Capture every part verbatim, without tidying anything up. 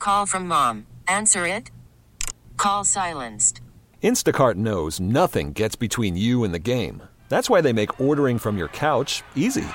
Call from mom. Answer it. Call silenced. Instacart knows nothing gets between you and the game. That's why they make ordering from your couch easy.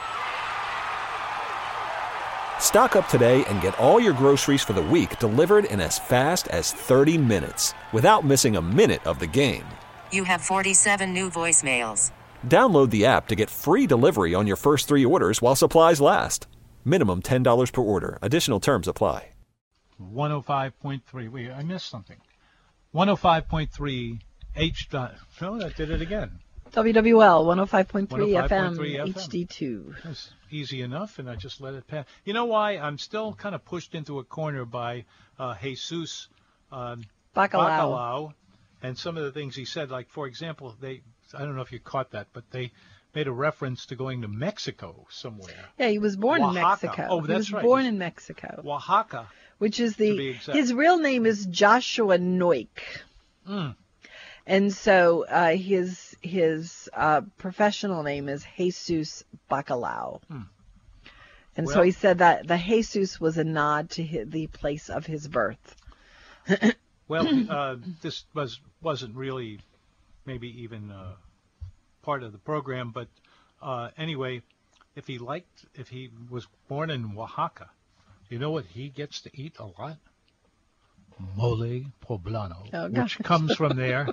Stock up today and get all your groceries for the week delivered in as fast as thirty minutes without missing a minute of the game. You have forty-seven new voicemails. Download the app to get free delivery on your first three orders while supplies last. Minimum ten dollars per order. Additional terms apply. one oh five point three. Wait, I missed something. one oh five point three H. Oh, that did it again. W W L one oh five point three one oh F five M, point three F M. H D two. That's easy enough, and I just let it pass. You know why? I'm still kind of pushed into a corner by uh, Jesus um, Bacalao. Bacalao and some of the things he said. Like, for example, they I don't know if you caught that, but they made a reference to going to Mexico somewhere. Yeah, he was born Oaxaca. in Mexico. Oh, that's he was right. born in Mexico. Oaxaca. Which is to be the, exact. his real name is Joshua Noik. Mm. And so uh, his his uh, professional name is Jesus Bacalao. Hmm. And Well- so he said that the Jesus was a nod to hi the place of his birth. Well, uh, this was wasn't really maybe even uh, part of the program, but uh, anyway, if he liked, if he was born in Oaxaca, you know what he gets to eat a lot? Mole poblano, Oh, which gosh. comes from there.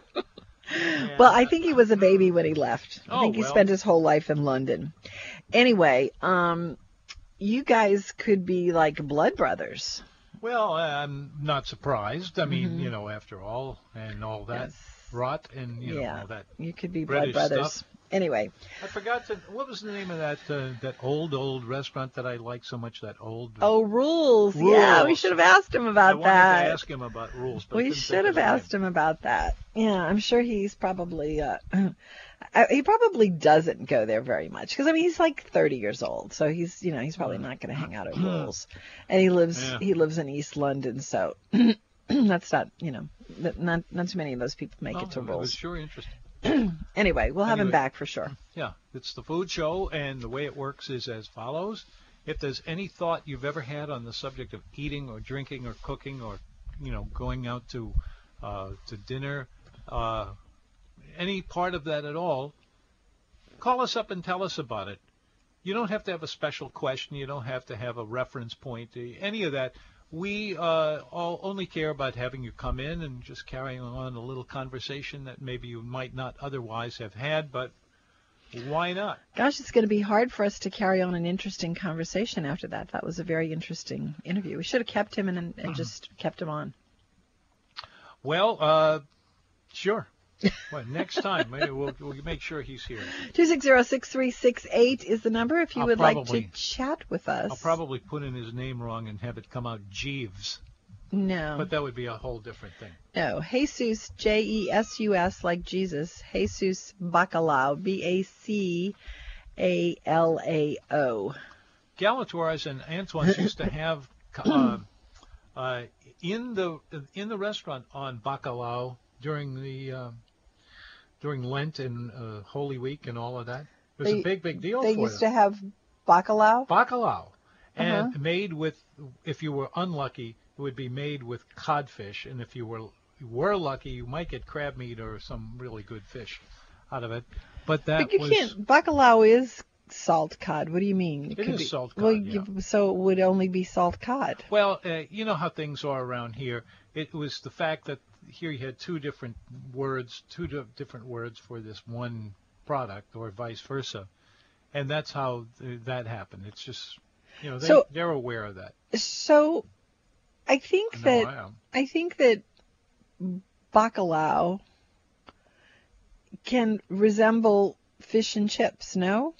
Well, I think he was a baby when he left. I Oh, think he well. spent his whole life in London. Anyway, um, you guys could be like blood brothers. Well, I'm not surprised. I mean, you know, after all, and all that Yes. rot, and you know, Yeah, all that. you could be British blood brothers. stuff. Anyway, I forgot to. What was the name of that uh, that old old restaurant that I like so much? That old. oh, rules. Yeah, we Rules. should have asked him I about wanted that. to ask him about rules, but I We couldn't should think have of the asked him about that. Yeah, I'm sure he's probably, uh, I- he probably doesn't go there very much. Because, I mean, he's like thirty years old. So he's, you know, he's probably not going to hang out at Rules. And he lives, Yeah. he lives in East London. So that's not, you know, th- not, not too many of those people make name. it to Oh, it was Rules. sure interesting. Anyway, we'll have him Anyway. back for sure. Yeah, it's the food show, and the way it works is as follows. If there's any thought you've ever had on the subject of eating or drinking or cooking or, you know, going out to uh, to dinner, uh, any part of that at all, call us up and tell us about it. You don't have to have a special question. You don't have to have a reference point, uh, any of that. We uh, all only care about having you come in and just carrying on a little conversation that maybe you might not otherwise have had, but why not? Gosh, it's going to be hard for us to carry on an interesting conversation after that. That was a very interesting interview. We should have kept him and, and just kept him on. Well, uh, sure. Well, next time, maybe we'll, we'll make sure he's here. two six zero, six three six eight is the number if you I'll would probably- like to chat with us. I'll probably put in his name wrong and have it come out Jeeves, No. but that would be a whole different thing. No. Jesus, J E S U S, like Jesus. Jesus Bacalao, B A C A L A O. Galatoire's and Antoine's used to have uh, uh, in the in the restaurant on Bacalao during the uh, during Lent and uh, Holy Week and all of that. It was They- a big, big deal They for used them. to have Bacalao? Bacalao, and Uh-huh. made with, if you were unlucky, it would be made with codfish, and if you were were lucky, you might get crab meat or some really good fish out of it. But that But you was can't. Bacalao is salt cod. What do you mean? It could is be- salt Well, cod, yeah. you- so it would only be salt cod. well, uh, you know how things are around here. It was the fact that here you had two different words, two di- different words for this one product, or vice versa, and that's how th- that happened. It's just, you know, they, So- they're aware of that. So, I think I know that I am. I think that bacalao can resemble fish and chips. No.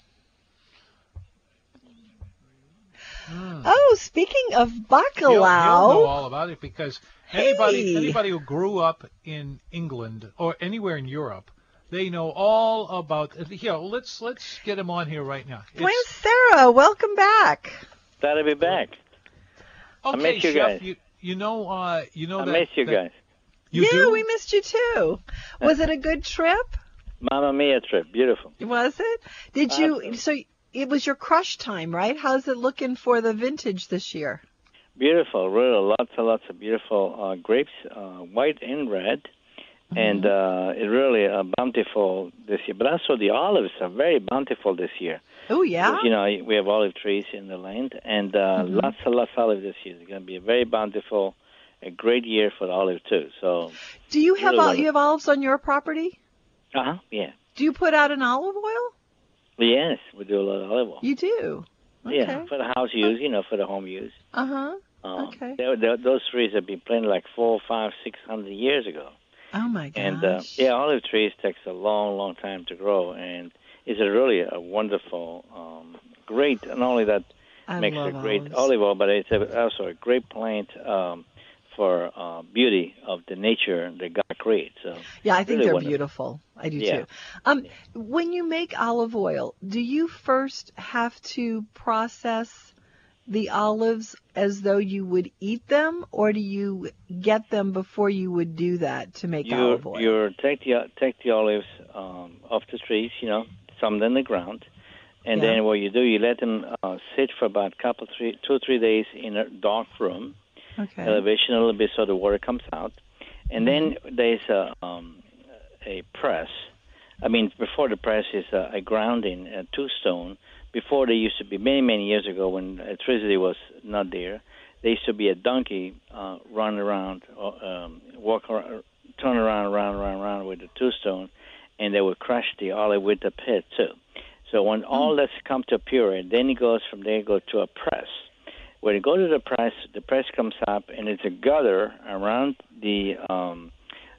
Mm. Oh, speaking of He'll, he'll know bacalao, all about it because anybody Hey. anybody who grew up in England or anywhere in Europe, they know all about. Here, let's let's get him on here right now. Where's It's- Sarah? Welcome back. Glad to be back. okay, miss you Chef, guys. You, you know, uh, you know I that. miss you that- guys. You yeah, do? we missed you too. Was it a good trip? Mamma Mia trip. Beautiful. Was it? Did you? Absolutely. So it was your crush time, right? How's it looking for the vintage this year? Beautiful, really, lots and lots of beautiful uh, grapes, uh, white and red, mm-hmm. and uh, it's really uh, bountiful this year. But also the olives are very bountiful this year. Oh, yeah? Because, you know, we have olive trees in the land, and uh, mm-hmm. lots and lots of olives this year. It's going to be a very bountiful, a great year for the olive, too. So, do you have really ol- you have olives on your property? Uh-huh, yeah. Do you put out an olive oil? Yes, we do a lot of olive oil. You do? Okay. Yeah, for the house use, you know, for the home use. Uh-huh. Um, okay. They, they, those trees have been planted like four, five, six hundred years ago. Oh my gosh. And uh, yeah, olive trees takes a long, long time to grow, and it's a really a wonderful, um, great. Not only that I makes love a great olives. olive oil, but it's a, also a great plant um, for uh, beauty of the nature that God created. So yeah, I think really they're wonderful. beautiful. I do Yeah. too. Um, Yeah. When you make olive oil, do you first have to process the olives as though you would eat them, or do you get them before you would do that to make You olive oil? you take the take the olives um, off the trees, you know, some in the ground, and Yeah. then what you do, you let them uh, sit for about couple three two or three days in a dark room, Okay. elevation a little bit so the water comes out, and then there's a um, a press. I mean, before the press is a, a grounding, a two stone. Before, there used to be, many, many years ago, when electricity was not there, there used to be a donkey uh, run around, um, walk around, turn around, around, around, around with the two stone, and they would crush the olive with the pit, too. So when all that's come to purity, then it goes from there, go to a press. When you go to the press, the press comes up, and it's a gutter around the um,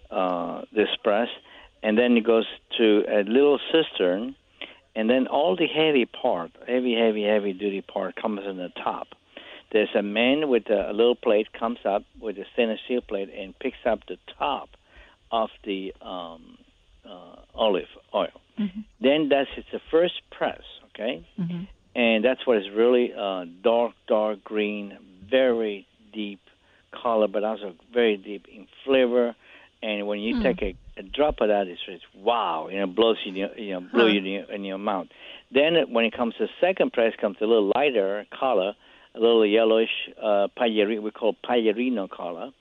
uh, this press, and then it goes to a little cistern, and then all the heavy part, heavy, heavy, heavy-duty part comes on the top. There's a man with a, a little plate comes up with a stainless steel plate and picks up the top of the um, uh, olive oil. Mm-hmm. Then that's it's the first press, okay? Mm-hmm. And that's what is really uh, dark, dark green, very deep color, but also very deep in flavor. And when you Mm. take a, a drop of that, it's just wow, you know, blows you, in your- you know, blow Huh. you in your, in your mouth. Then it- when it comes to second press, comes a little lighter color, a little yellowish uh, payeri, we call payerino color,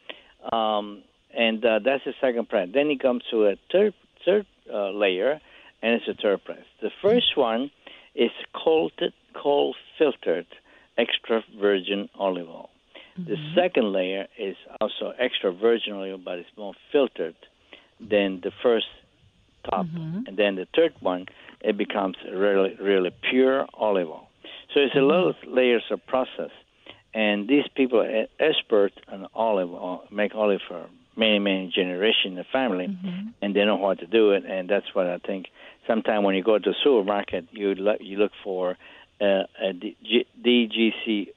um, and uh, that's the second press. Then it comes to a third third uh, layer, and it's a third press. The first one is cold, cold filtered extra virgin olive oil. The second layer is also extra virgin oil, but it's more filtered than the first top. Mm-hmm. And then the third one, it becomes really, really pure olive oil. So it's a lot of layers of process. And these people are expert on olive oil, make olive for many, many generations in the family, Mm-hmm. and they know how to do it. And that's what I think. Sometimes when you go to the supermarket, you look, you look for uh, a D G C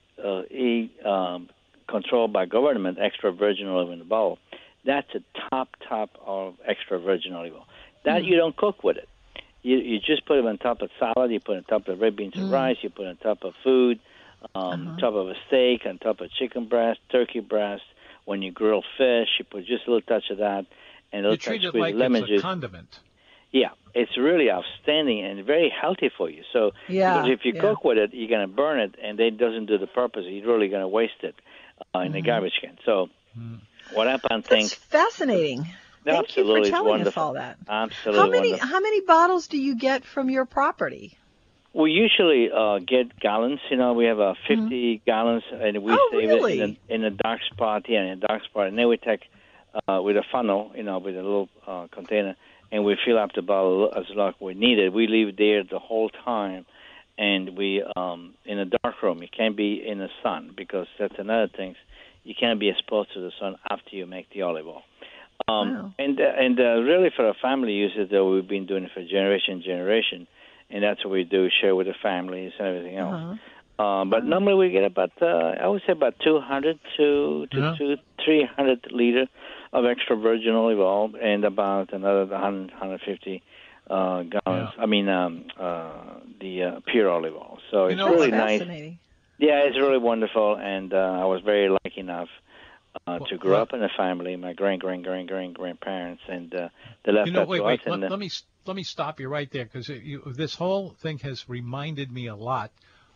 E um, controlled by government, extra virgin olive in the bowl. That's a top, top of extra virgin olive oil. That mm. you don't cook with it. You you just put it on top of salad, you put it on top of red beans and Mm. rice, you put it on top of food, um, Uh-huh. top of a steak, on top of chicken breast, turkey breast. When you grill fish, you put just a little touch of that, and a You little treat touch it with like lemon it's juice. a condiment. Yeah, it's really outstanding and very healthy for you. So Yeah, because if you yeah. cook with it, you're going to burn it, and it doesn't do the purpose. You're really going to waste it uh, in the garbage can. So what I That's think, fascinating. Thank absolutely, you it's for telling wonderful. us all that. Absolutely How many wonderful. how many bottles do you get from your property? We usually uh, get gallons. You know, we have uh, fifty gallons, and we Oh, save really? it in a, in a dark spot. Yeah, in a dark spot, and then we take uh, with a funnel, you know, with a little uh, container, and we fill up the bottle as long as we need it. We leave it there the whole time, and we um, in a dark room. You can't be in the sun because that's another thing. You can't be exposed to the sun after you make the olive oil. Um, Wow. And uh, and uh, really for a family uses, though, we've been doing it for generation and generation, and that's what we do, share with the families and everything else. Uh-huh. Um, but normally we get about, uh, I would say about two hundred to, to, Yeah. to three hundred liter of extra virgin olive oil and about another one hundred, one hundred fifty uh, gallons. Yeah. I mean, um, uh, the uh, pure olive oil. So You it's know, really That's nice. fascinating. Yeah, it's really wonderful, and uh, I was very lucky enough uh, to grow Well- up in a family. My grand, grand, grand, grand grandparents, and uh, they left You know, that wait, to wait. us. Let, And, uh, let me let me stop you right there because this whole thing has reminded me a lot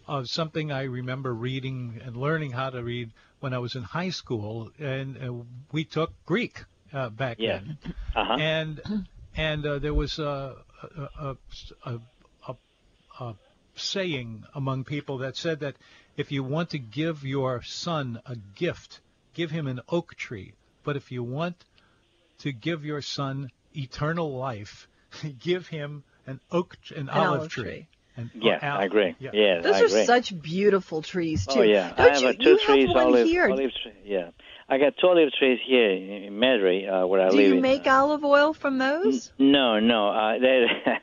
of something I remember reading and learning how to read when I was in high school, and uh, we took Greek uh, back Yeah. then, Uh-huh. and and uh, there was a a, a, a a saying among people that said that if you want to give your son a gift, give him an oak tree, but if you want to give your son eternal life, give him an oak, an, An olive, olive tree. tree. And, Yeah, uh, I agree. Yeah. Yeah, Those I are agree. such beautiful trees too. Oh yeah, Don't I have you? uh, two you trees, have one olive, here. olive tree. Yeah, I got two olive trees here in, in Madrid, uh, where I Do live. you in, make uh, olive oil from those? No, no. Uh, they,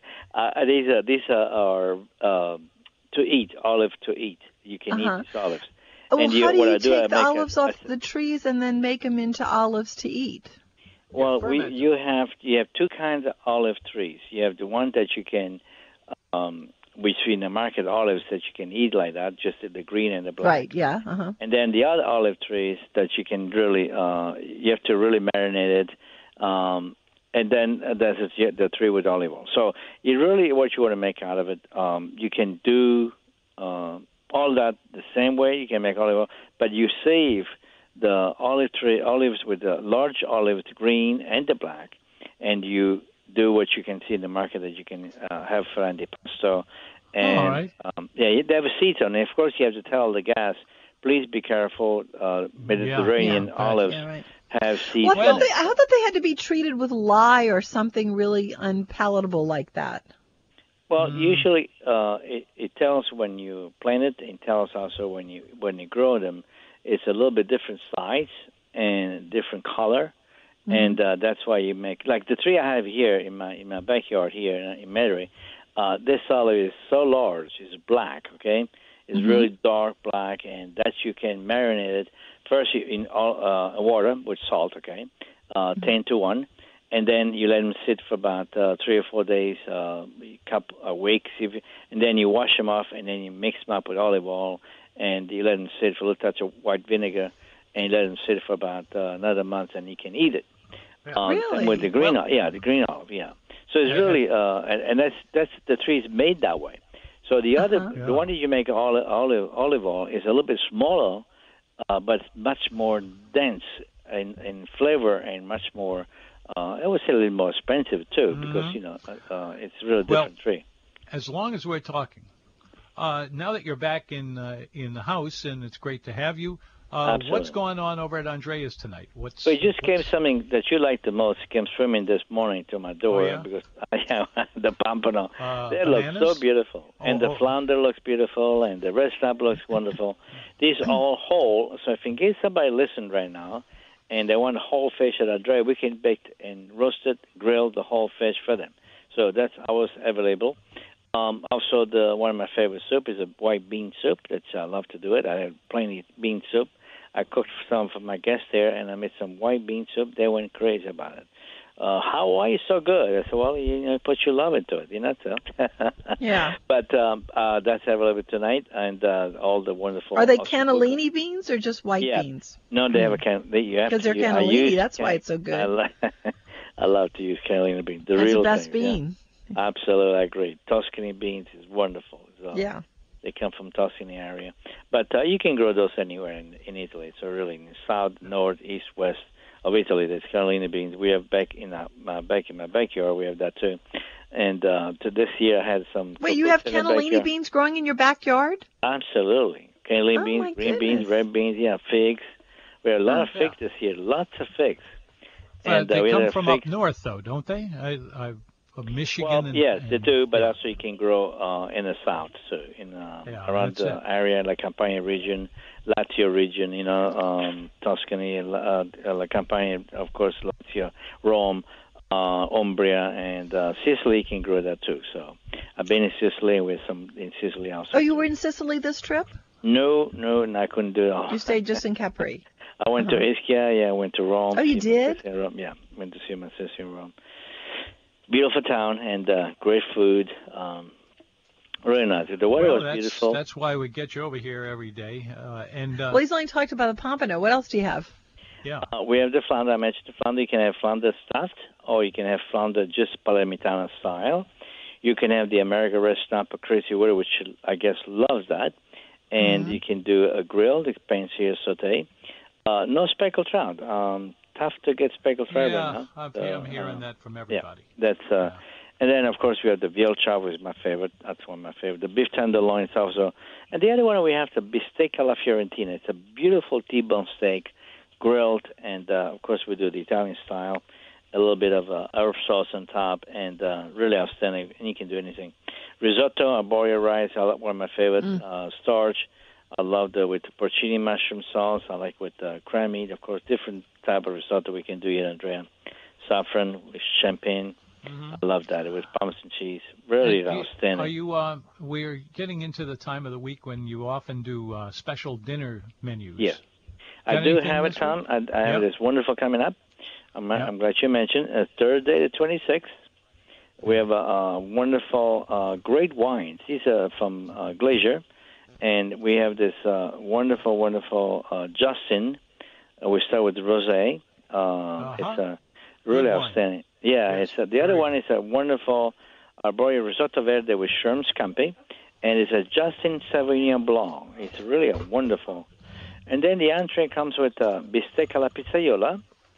uh, these are these are, are uh, to eat, olive to eat. You can Uh-huh. eat these olives. Oh, well, and how you, do what you I do, I take the make a- olives off a- the trees and then make them into olives to eat? Well, we fermented. you have you have two kinds of olive trees. You have the one that you can, um, we see in the market olives that you can eat like that, just the green and the black. Right. Yeah. Uh huh. And then the other olive trees that you can really, uh, you have to really marinate it. Um, and then uh, there's the the tree with olive oil. So you really, what you want to make out of it, um, you can do uh, all that the same way. You can make olive oil, but you save the olive tree, olives with the large olives, the green and the black, and you do what you can see in the market that you can uh, have for antipasto. And All right. um, yeah, they have seeds on it. Of course, you have to tell the guests, please be careful. Uh, Mediterranean Yeah. olives Yeah. Right. have seeds Well, I in thought, they, it. I thought they had to be treated with lye or something really unpalatable like that. Well, usually uh, it, it tells when you plant it. It tells also when you when you grow them. It's a little bit different size and different color, Mm-hmm. and uh, that's why you make like the tree I have here in my in my backyard here in, in Metairie. Uh, this olive is so large. It's black. Okay, it's Mm-hmm. really dark black, and that you can marinate it first you, in all, uh, water with salt. Okay, uh, Mm-hmm. ten to one. And then you let them sit for about uh, three or four days, uh, a couple a week, see if you, and then you wash them off, and then you mix them up with olive oil, and you let them sit for a little touch of white vinegar, and you let them sit for about uh, another month, and you can eat it. Um, Really? Same with the green, Well- olive, yeah, the green olive, yeah. So it's Yeah, really, uh, and, and that's that's the tree is made that way. So the other, Uh-huh. Yeah. the one that you make olive olive olive oil is a little bit smaller, uh, but much more dense in, in flavor and much more. Uh, I would say a little more expensive too, because you know uh, uh, it's a really Well, different tree. As long as we're talking, uh, now that you're back in uh, in the house and it's great to have you, uh, Absolutely. what's going on over at Andreas tonight? What's So it just came what's- something that you like the most. It came swimming this morning to my door Oh, yeah? because I have the pompano. Uh, they look so bananas? beautiful, and Oh, the oh. flounder looks beautiful, and the red snap looks wonderful. These are all whole. So if in case somebody listened right now, and they want whole fish that are dry, we can bake and roast it, grill the whole fish for them. So that's always available. Um, also, the one of my favorite soup is a white bean soup. That's I love to do it. I have plenty of bean soup. I cooked some for my guests there, and I made some white bean soup. They went crazy about it. Uh, how why are you so good? I said, well, you know, put your love into it, you know. So. Yeah. But um, uh, that's available tonight, and uh, all the wonderful. Are they also cannellini beans or just white Yeah. beans? No, they have a can. They, you have Because to they're use- I cannellini, use that's why can- it's so good. I, lo- I love to use cannellini beans. The That's real the best thing, yeah. bean. Absolutely, I agree. Tuscany beans is wonderful. So Yeah. They come from Tuscany area, but uh, you can grow those anywhere in, in Italy. So really, in the south, north, east, west of Italy, there's cannellini beans. We have back in our, my back in my backyard. We have that too. And uh, to this year, I had some. Wait, you have cookbooks in the cannellini backyard. beans growing in your backyard? Absolutely, cannellini Oh, beans, my green beans, goodness. red beans. Yeah, figs. We have a lot Oh, of figs this year. Lots of figs. Uh, And uh, they we come had from figs. up north, though, don't they? I, I, of Michigan. Well, and, yes, they and- do, but yeah. also you can grow uh, in the south, so in uh, Yeah, around that's the it. area, like Campania region, Lazio region, you know, um, Tuscany, uh, La Campania, of course, Lazio, Rome, uh, Umbria, and uh, Sicily you can grow that too. So I've been in Sicily with some in Sicily also. Oh, you too. were in Sicily this trip? No, no, and I couldn't do it all. You stayed just in Capri. I went to Ischia, yeah, I went to Rome. Oh, you see my did? sister in Rome. Yeah, went to see my sister in Rome. Beautiful town and uh, great food. Um, really nice. The weather Well, was that's, beautiful. that's why we get you over here every day. Uh, and uh, Well, he's only talked about the pompano. What else do you have? yeah, Uh, we have the flounder. I mentioned the flounder. You can have flounder stuffed, or you can have flounder just Palermitana style. You can have the American red snapper crazy water, which I guess loves that. and Mhm. you can do a grilled, it depends here, saute. Uh, no speckled trout. Um, tough to get speckled trout Yeah, right now. I'm, So, I'm hearing uh, that from Yeah, everybody. that's uh, Yeah. and then of course we have the veal chop, which is my favorite. That's one of my favorite. The beef tenderloin is also, and the other one we have the bistec alla fiorentina. It's a beautiful T-bone steak, grilled, and uh, of course we do the Italian style, a little bit of uh, herb sauce on top, and uh, really outstanding. And you can do anything. Risotto, arborio rice, I love one of my favorite. Mm. Uh, starch, I love the with porcini mushroom sauce. I like with uh, crab meat, of course. Different type of risotto we can do here, Andrea. Saffron with champagne. Mhm. I love that. It was parmesan cheese. Really And do you- outstanding. Are you? Uh, we're getting into the time of the week when you often do uh, special dinner menus. Yes. I Got do anything have it, this Tom. week? I, I have Yep. this wonderful coming up. I'm, Yep. I'm glad you mentioned. Uh, Thursday the twenty-sixth, we have a, a wonderful, uh, great wines. These are from uh, Glacier. And we have this uh, wonderful, wonderful uh, Justin. Uh, we start with the rosé. Uh, Uh-huh. It's uh, really Good wine. outstanding. Yeah, Yes, it's uh, the other very one is a wonderful arborio risotto verde with shrimp scampi, and it's a Justin Sauvignon Blanc. It's really a wonderful. And then the entree comes with uh, bistec alla pizzaiola,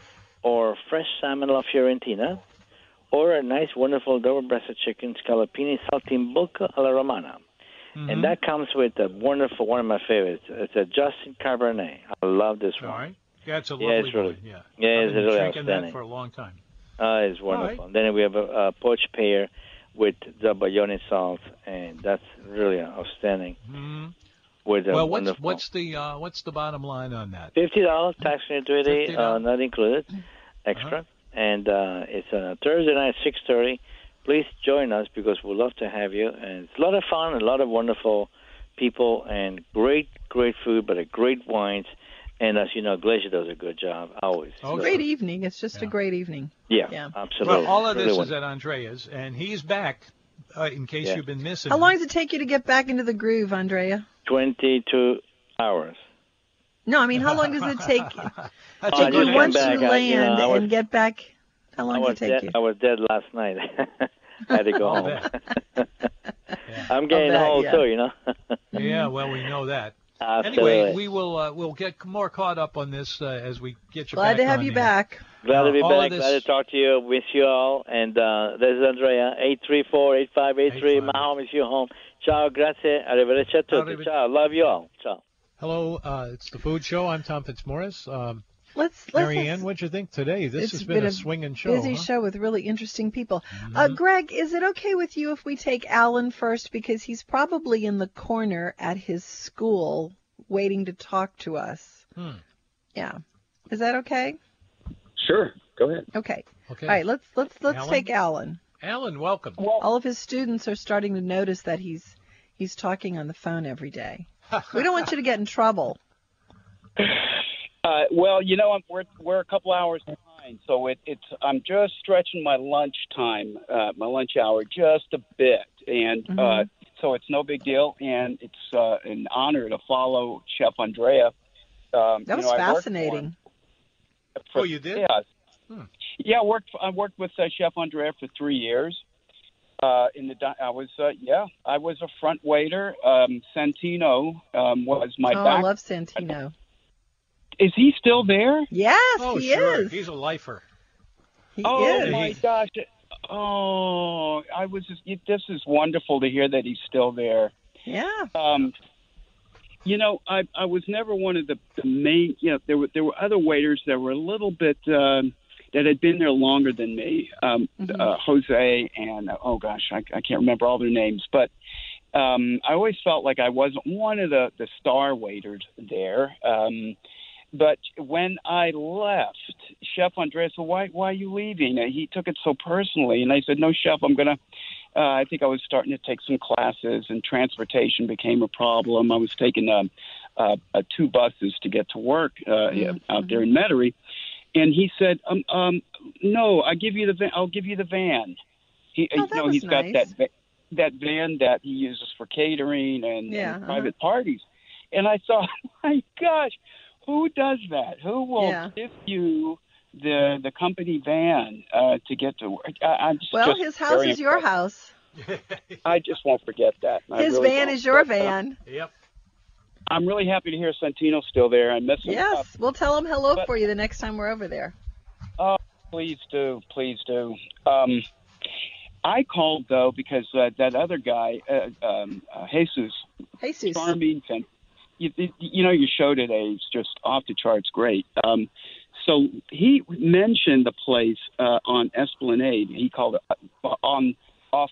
or fresh salmon alla fiorentina, or a nice, wonderful double-breasted chicken scallopini saltimbocca alla romana. Mhm. And that comes with a wonderful, one of my favorites. It's a Justin Cabernet. I love this All one. right. Yeah, it's a Yeah, lovely it's really- wine. Yeah. yeah, I've it's been really drinking that outstanding. for a long time. Uh, it's wonderful. Then we have a, a poached pear with zabaione sauce, and that's really outstanding. Mhm. With a Well, what's wonderful what's the uh, what's the bottom line on that? fifty dollars tax gratuity, fifty uh, dollars. not included, extra. Uh-huh. And uh, it's a Thursday night, six thirty. Please join us because we'd love to have you. And it's a lot of fun, a lot of wonderful people, and great, great food, but a great wines. And as you know, Glacier does a good job always. Oh, So, Great evening. It's just a Yeah. great evening. Yeah, Yeah. absolutely. Well, all of Really this is wonderful. at Andrea's, and he's back. Uh, in case Yeah. you've been missing. How him. long does it take you to get back into the groove, Andrea? twenty-two hours. No, I mean, how long does it take That's Oh, a I take good you just once came answer. you back. I- you know, land I was- and get back? How long I does was it take dead. you? I was dead last night. I had to go I'll home. bet. I'm getting bet, old yeah. too, you know. Yeah, well, we know that. Absolutely. Anyway, we will uh, we'll get more caught up on this uh, as we get you Glad back to have on you here. back. Glad to be all of back. this- Glad to talk to you. Miss you all. And uh, this is Andrea. eight three four, eight five eight three. My eight five. home is your home. Ciao, grazie. Arrivederci a tutti. Arrivederci. Ciao. Love you all. Ciao. Hello, uh, it's the Food Show. I'm Tom Fitzmaurice. Um, Let's let's. Mary Ann, let's- what'd you think today? This it's has been, a a swinging show. busy huh? show with really interesting people. Uh, Greg, is it okay with you if we take Alan first because he's probably in the corner at his school waiting to talk to us? Hmm. Yeah, is that okay? Sure, go ahead. Okay. Okay. All right. Let's let's let's Alan? take Alan. Alan, welcome. All of his students are starting to notice that he's he's talking on the phone every day. We don't want you to get in trouble. Uh, well, you know, I'm, we're we're a couple hours behind, so it, it's I'm just stretching my lunch time, uh, my lunch hour, just a bit, and uh, Mhm. so it's no big deal, and it's uh, an honor to follow Chef Andrea. Um, That you was know, I worked for fascinating. him for- Oh, you did? Yeah, Hmm. yeah. I worked I worked with uh, Chef Andrea for three years. Uh, in the di- I was uh, yeah I was a front waiter. Um, Santino um, was my Oh, back. I love Santino. Is he still there? Yes, Oh, he sure. is. He's a lifer. He Oh is. my gosh! Oh, I was. Just, it, this is wonderful to hear that he's still there. Yeah. Um, you know, I I was never one of the, the main. You know, there were there were other waiters that were a little bit um, that had been there longer than me. Um, Mhm. uh, Jose and uh, oh gosh, I, I can't remember all their names, but um, I always felt like I wasn't one of the the star waiters there. Um, But when I left, Chef Andrea said, why, why are you leaving? And he took it so personally. And I said, no, Chef, I'm going to, uh, I think I was starting to take some classes and transportation became a problem. I was taking um, uh, uh, two buses to get to work uh, Mhm. out there in Metairie. And he said, um, um, no, I give you the van. I'll give you the van. He, Oh, you that know, was he's got nice. that, va- that van that he uses for catering and, Yeah, and uh-huh. private parties. And I thought, my gosh, who does that? Who will Yeah. give you the the company van uh, to get to work? I, I'm just, Well, just his house very is your impressed. house. I just won't forget that. I His really van won't. is your But, uh, van. Yep. I'm really happy to hear Santino's still there. I miss him. Yes, Uh, we'll tell him hello but- for you the next time we're over there. Oh, please do, please do. Um, I called though because uh, that other guy, uh, um, uh, Jesus, Jesus. charming, and you, you know your show today is just off the charts great. Um, so he mentioned the place uh, on Esplanade. He called it uh, on off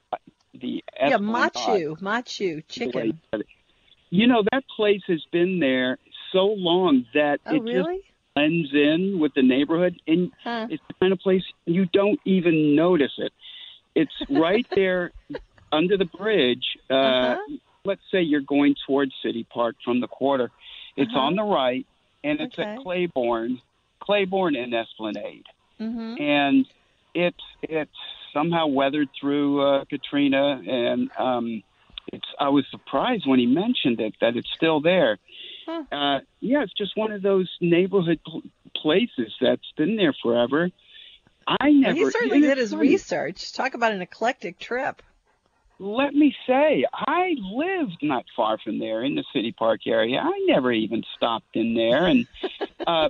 the Yeah, Esplanade. Machu, Machu chicken. You know that place has been there so long that Oh, it really? just blends in with the neighborhood, and Huh. it's the kind of place you don't even notice it. It's right there under the bridge. Uh, Uh-huh. Let's say you're going towards City Park from the quarter. It's Uh-huh. on the right, and it's Okay. at Claiborne, Claiborne and Esplanade, Mm-hmm. and it's it's somehow weathered through uh, Katrina, and um, it's. I was surprised when he mentioned it that it's still there. Huh. Uh, yeah, it's just one of those neighborhood pl- places that's been there forever. I Well, never. he certainly and did it's his funny. research. Talk about an eclectic trip. Let me say, I lived not far from there in the City Park area. I never even stopped in there, and uh,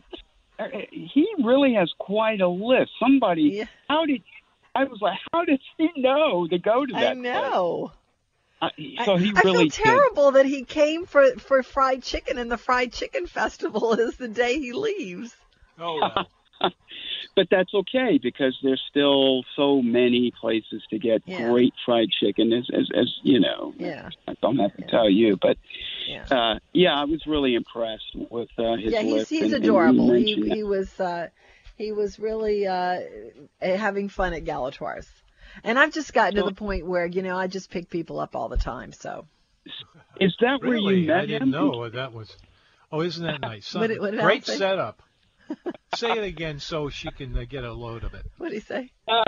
he really has quite a list. Somebody, Yeah. how did? I was like, how does he know to go to that? I know. Place? Uh, so he I, really I feel terrible that he came for, for fried chicken, and the fried chicken festival is the day he leaves. Oh, well. did. But that's okay because there's still so many places to get Yeah. great fried chicken, as, as as you know. Yeah. I don't have to Yeah. tell you, but Yeah. uh, yeah, I was really impressed with uh, his Yeah, he's list. he's and- and adorable. He mentioned that. he was uh, he was really uh, having fun at Galatoire's, and I've just gotten to the point where you know I just pick people up all the time. So Is that where Really? you met I didn't him? know that was. Oh, isn't that nice? What did- what did Al Great say? setup. Say it again so she can uh, get a load of it. what did he say?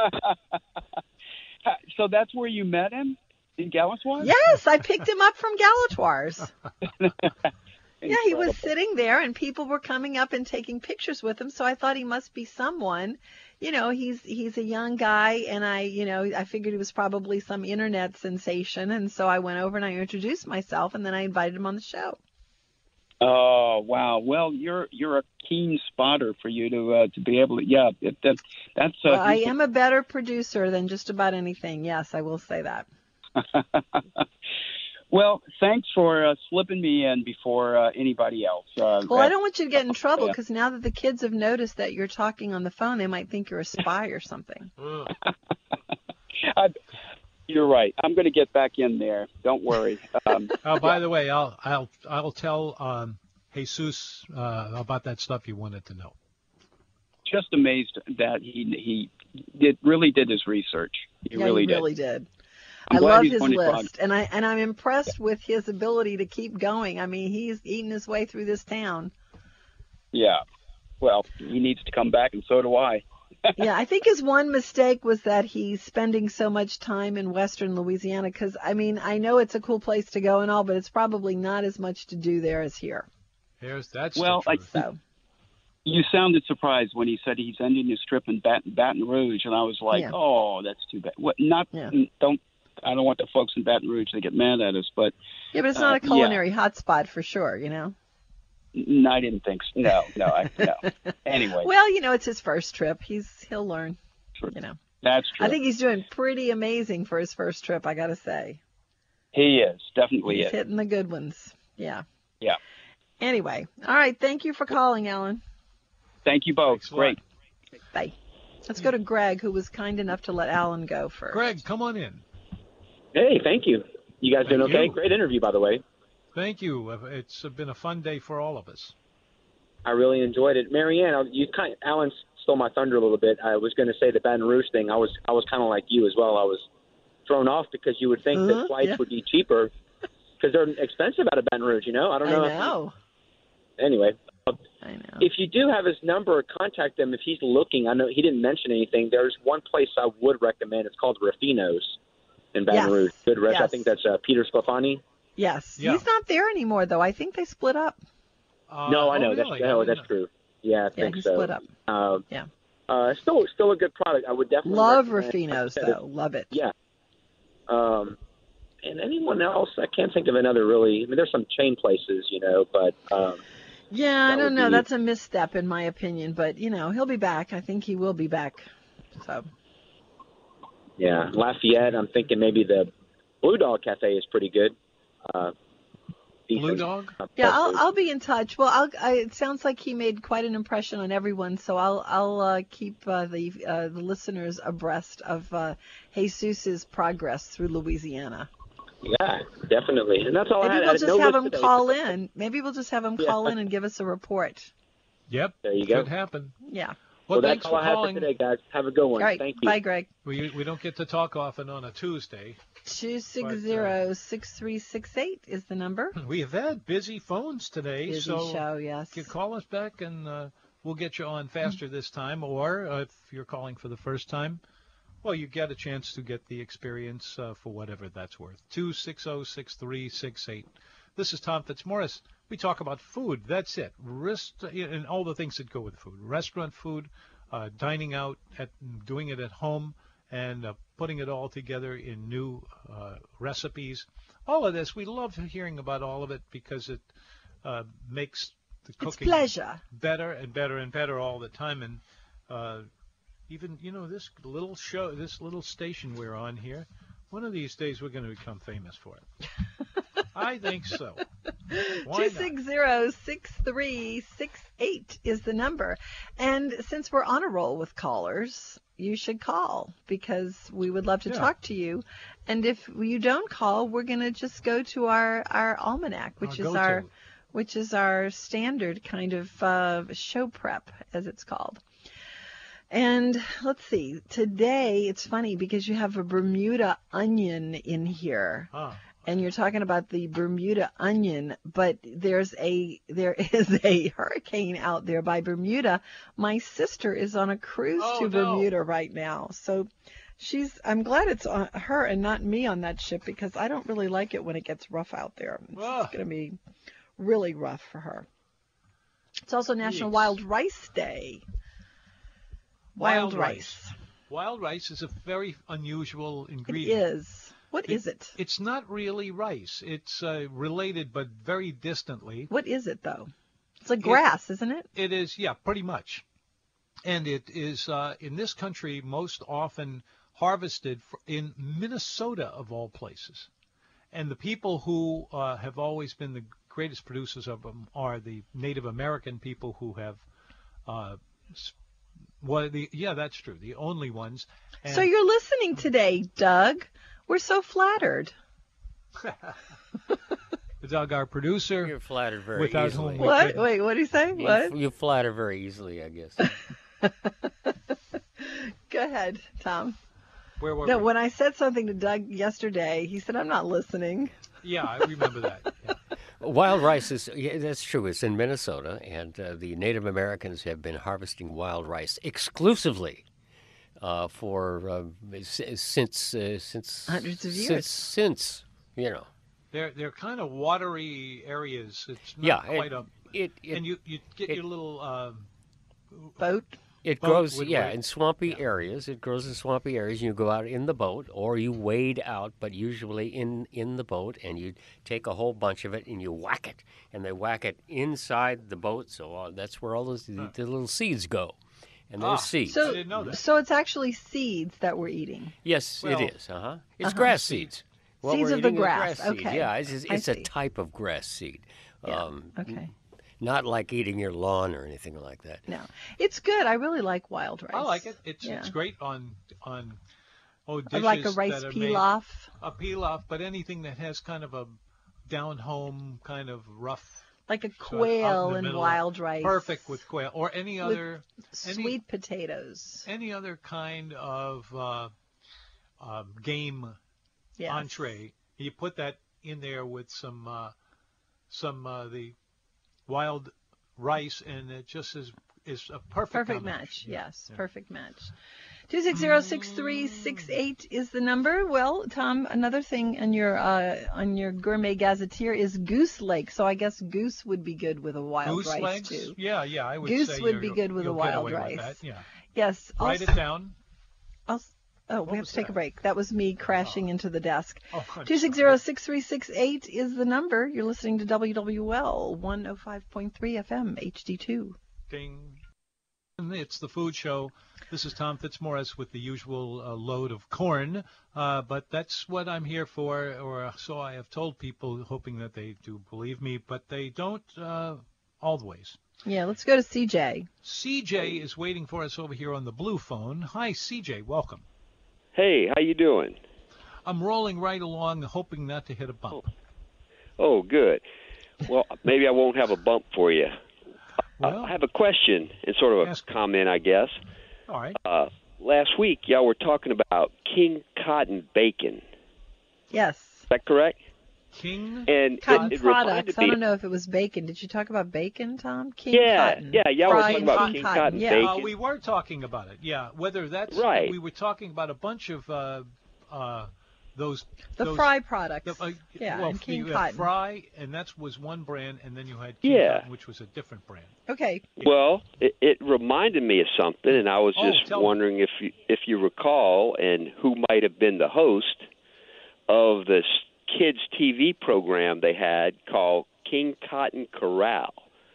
So that's where you met him in Galatoire's? Yes, I picked him up from Galatoire's. Yeah, he was sitting there, and people were coming up and taking pictures with him. So I thought he must be someone. You know, he's he's a young guy, and I, you know, I figured he was probably some internet sensation. And so I went over and I introduced myself, and then I invited him on the show. Oh wow! Well, you're you're a keen spotter for you to uh, to be able to. Yeah, it, that, that's. Uh, Well, I am a better producer than just about anything. Yes, I will say that. Well, thanks for uh, slipping me in before uh, anybody else. Uh, Well, I don't want you to get in trouble Yeah. because now that the kids have noticed that you're talking on the phone, they might think you're a spy or something. I, you're right. I'm going to get back in there. Don't worry. Um, Oh, by the way, I'll I'll I'll tell um, Jesus uh, about that stuff you wanted to know. just amazed that he he did really did his research. He yeah, really he did. really did. I'm I glad love he's his going to list, Prague. and I and I'm impressed with his ability to keep going. I mean, he's eating his way through this town. Yeah. Well, he needs to come back, and so do I. Yeah, I think his one mistake was that he's spending so much time in western Louisiana because, I mean, I know it's a cool place to go and all, but it's probably not as much to do there as here. Here's that's Well, the I- truth. So, You sounded surprised when he said he's ending his trip in Baton, Baton Rouge, and I was like, Yeah. "Oh, that's too bad." What? Not Yeah. don't. I don't want the folks in Baton Rouge to get mad at us, but yeah, but it's Uh, not a yeah. culinary hotspot for sure, you know. n- I didn't think so. No, no, I, no. Anyway, Well, you know, it's his first trip. He's he'll learn, Sure. you know. that's true. I think he's doing pretty amazing for his first trip, I got to say. he is definitely He's is. hitting the good ones. Yeah. Yeah. Anyway, all right, thank you for calling, Alan. Thank you both. Thanks a lot. Great. Bye. Let's go to Greg, who was kind enough to let Alan go first. Greg, come on in. Hey, thank you. You guys doing Thank okay? you. Great interview, by the way. Thank you. Uh, It's been a fun day for all of us. I really enjoyed it. Marianne, I- you kind of, Alan stole my thunder a little bit. I was going to say the Baton Rouge thing. I was I was kind of like you as well. I was thrown off because you would think Uh-huh, that flights yeah. would be cheaper because they're expensive out of Baton Rouge. You know, I don't I know. know. Anyway, I know. if you do have his number, contact him if he's looking. I know he didn't mention anything. There's one place I would recommend. It's called Rafino's in Baton Yes, Rouge. Good rest. I yes. think that's uh, Peter Sclafani. Yes. Yeah. He's not there anymore, though. I think they split up. Uh, no, I oh, know really? that's I no, didn't that's know. true. Yeah, I Yeah, think he so. split up. Uh, Yeah. Uh, still, still a good product. I would definitely Love recommend- Rafino's, like I said, though. Love it. Yeah. Um, and anyone else, I can't think of another really. I mean, there's some chain places, you know, but um, Yeah, I That don't would know. be- That's a misstep in my opinion, but you know, he'll be back. I think he will be back. So yeah, Lafayette. I'm thinking maybe the Blue Dog Cafe is pretty good. Uh, Blue decent. Dog? Uh, yeah, I'll pretzels. I'll be in touch. Well, I'll. I, it sounds like he made quite an impression on everyone, so I'll I'll uh, keep uh, the uh, the listeners abreast of uh, Jesus's progress through Louisiana. Yeah, definitely. And that's all I Maybe had. I we'll had just no have list him today. call in. Maybe we'll just have him Yeah. call in and give us a report. Yep. There you go. Could happen. Yeah. Well, Well, that's thanks all for I had for calling. today, guys. Have a good one. All right. Thank you. Bye, Greg. We, we don't get to talk often on a Tuesday. Two six zero six three six eight is the number. We have had busy phones today, Busy so show, yes. you call us back and uh, we'll get you on faster this time. Or uh, if you're calling for the first time, well, you get a chance to get the experience uh, for whatever that's worth. two six zero six three six eight. This is Tom Fitzmaurice. We talk about food. That's it. Rest, and all the things that go with food. Restaurant food, uh, dining out, at doing it at home, and uh, putting it all together in new uh, recipes. All of this, we love hearing about all of it because it uh, makes the It's cooking pleasure. better and better and better all the time. And uh, even, you know, this little show, this little station we're on here, one of these days we're going to become famous for it. I think so. Why Two not? six zero six three six eight is the number. And since we're on a roll with callers, you should call because we would love to Yeah. talk to you. And if you don't call, we're going to just go to our, our almanac, which Our is go-to. our which is our standard kind of uh, show prep, as it's called. And let's see, today it's funny because you have a Bermuda onion in here. Ah, And you're talking about the Bermuda onion, but there's a there is a hurricane out there by Bermuda. My sister is on a cruise Oh, to no. Bermuda right now, so she's. I'm glad it's on her and not me on that ship because I don't really like it when it gets rough out there. It's Ah. going to be really rough for her. It's also National Yeeks. Wild Rice Day. Wild, Wild rice. rice. wild rice is a very unusual It ingredient. is. What is it? It's not really rice. It's uh, related, but very distantly. What is it though? It's like grass, isn't it? It is, yeah, pretty much. And it is, uh, in this country, most often harvested f- in Minnesota, of all places. And the people who uh, have always been the greatest producers of them are the Native American people who have, uh, s- well, the, yeah, that's true, the only ones. And So you're listening today, Doug. We're so flattered. Doug, our producer, You're flattered very without easily. whom we What? couldn't- Wait, what did he say? You- What? You flatter very easily, I guess. Go ahead, Tom. Where were No, we? when I said something to Doug yesterday, he said, I'm not listening. Yeah, I remember that. Yeah. Wild rice is, yeah, that's true. It's in Minnesota, and uh, the Native Americans have been harvesting wild rice exclusively uh, for uh, s- since uh, since Hundreds of years. Since, since you know, They're they're kind of watery areas. It's not yeah, quite it, a. it it, And you you get it- your little. Um, Boat. it boat grows would yeah wade. in swampy areas. It grows in swampy areas. You go out in the boat, or you wade out, but usually in in the boat, and you take a whole bunch of it and you whack it, and they whack it inside the boat. So uh, that's where all those the, the little seeds go, and Ah. there's seeds. So, I didn't know that. so it's actually seeds that we're eating. Yes, Well- it is. Uh-huh. It's Uh-huh. grass seeds. What Seeds we're of the eating are grass, seeds. okay. Yeah, it's, it's, I it's a see. type of grass seed. Yeah. Um, Okay. Not like eating your lawn or anything like that. No, it's good. I really like wild rice. I like it. It's Yeah. it's great on on. Oh, I dishes like a rice that are made- pilaf. A pilaf, but anything that has kind of a down home kind of rough. Like a so out quail in the and middle. wild rice. Perfect with quail or any With other any- Sweet potatoes. any other kind of uh, uh, game Yes. entree. You put that in there with some uh, some uh, the wild rice, and it just is is a perfect Perfect combination. match. Yeah, Yes, yeah. perfect match. Two six zero six three six eight is the number. Well, Tom, another thing on your uh, on your gourmet gazetteer is goose lake. So I guess goose would be good with a wild Goose rice legs? too. Yeah, yeah, I would Goose say would you're- be good with a you'll get wild away with rice. that, yeah. Yes. Write also- it down. als- Oh, What we have was to take that? a break. That was me crashing into the desk. Oh, I'm two six zero, six three six eight is the number. You're listening to W W L one oh five point three F M H D two. Ding. It's the food show. This is Tom Fitzmaurice with the usual uh, load of corn, uh, but that's what I'm here for, or so I have told people, hoping that they do believe me, but they don't uh, always. Yeah, let's go to C J. C J is waiting for us over here on the blue phone. Hi, C J. Welcome. Hey, how you doing? I'm rolling right along, hoping not to hit a bump. Oh, good. Well, maybe I won't have a bump for you. Well, I have a question and sort of a ask. comment, I guess. All right. Uh, last week, y'all were talking about King Cotton bacon. Yes. Is that correct? King And Cotton it, it products. reminded I me. don't know if it was bacon. Did you talk about bacon, Tom? King Yeah, Cotton. yeah, y'all were Fried talking about King King Cotton. Cotton Yeah. bacon. Uh, we were talking about it, yeah. Whether that's Right. we were talking about a bunch of uh, uh, those The those, fry products. the, uh, yeah, well, and King you had Cotton. Fry, and that was one brand, and then you had King Yeah. Cotton, which was a different brand. Okay. Well, it, it reminded me of something, and I was Oh, just tell me. wondering if you, if you recall, and who might have been the host of this kids' T V program they had called King Cotton Corral.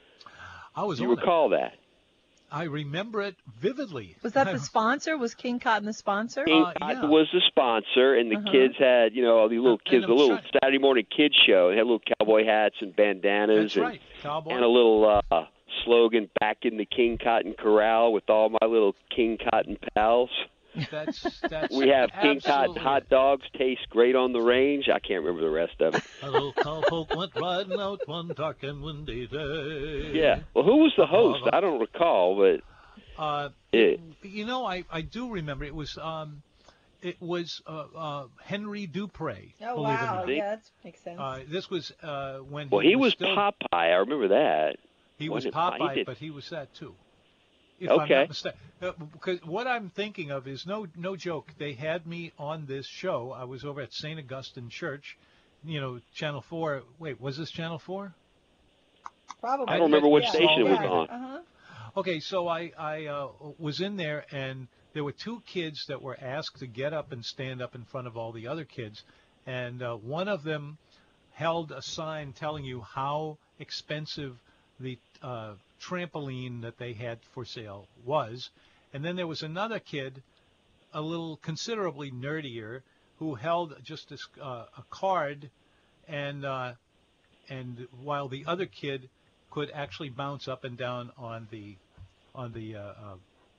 I was Do you on recall that? it. I remember it vividly. Was that the sponsor? Was King Cotton the sponsor? King Uh, Cotton yeah. was the sponsor, and the Uh-huh. kids had, you know, all these little Uh, kids, and the I'm little trying- Saturday morning kids show. They had little cowboy hats and bandanas That's and, right, cowboy. and a little uh, slogan, "Back in the King Cotton Corral with all my little King Cotton pals." That's that's. We have King Cotton absolutely hot dogs, taste great on the range. I can't remember the rest of it. A little cowpoke went riding out one dark and windy day. Yeah. Well, who was the host? I don't recall, but Uh, it, you know, I, I do remember it was um, it was uh, uh, Henry Dupre. Oh, believe it or wow. not. Yeah, that makes sense. Uh, this was uh, when well, he, he was still, Popeye. I remember that. He was wasn't Popeye, he Popeye, did- but he was that too. If I'm Okay. not mistaken, uh, because what I'm thinking of is no no joke. They had me on this show. I was over at Saint Augustine Church, you know, Channel Four. Wait, was this Channel Four? Probably. I don't remember what Yeah, station it was yeah. on. Uh-huh. Okay, so I I uh, was in there, and there were two kids that were asked to get up and stand up in front of all the other kids, and uh, one of them held a sign telling you how expensive the uh, trampoline that they had for sale was, and then there was another kid, a little considerably nerdier, who held just this uh, a card, and uh, and while the other kid could actually bounce up and down on the on the uh, uh,